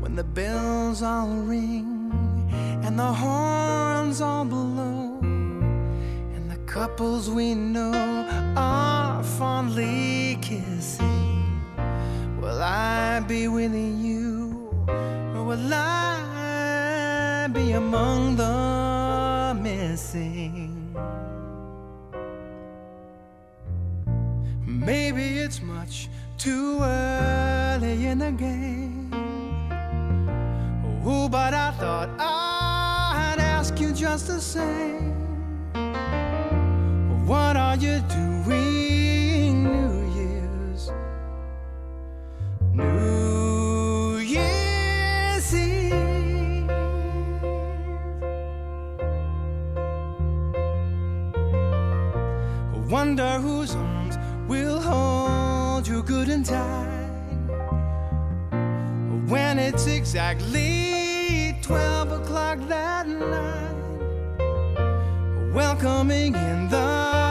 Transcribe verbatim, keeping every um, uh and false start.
when the bells all ring and the horns all blow, and the couples we know are fondly kissing, will I be with you, or will I be among the missing? Maybe it's much too early in the game, oh, but I thought I'd ask you just the same. What are you doing New Year's? New Year's Eve. Wonder whose arms will hold you good and tight when it's exactly twelve o'clock that night, welcoming in the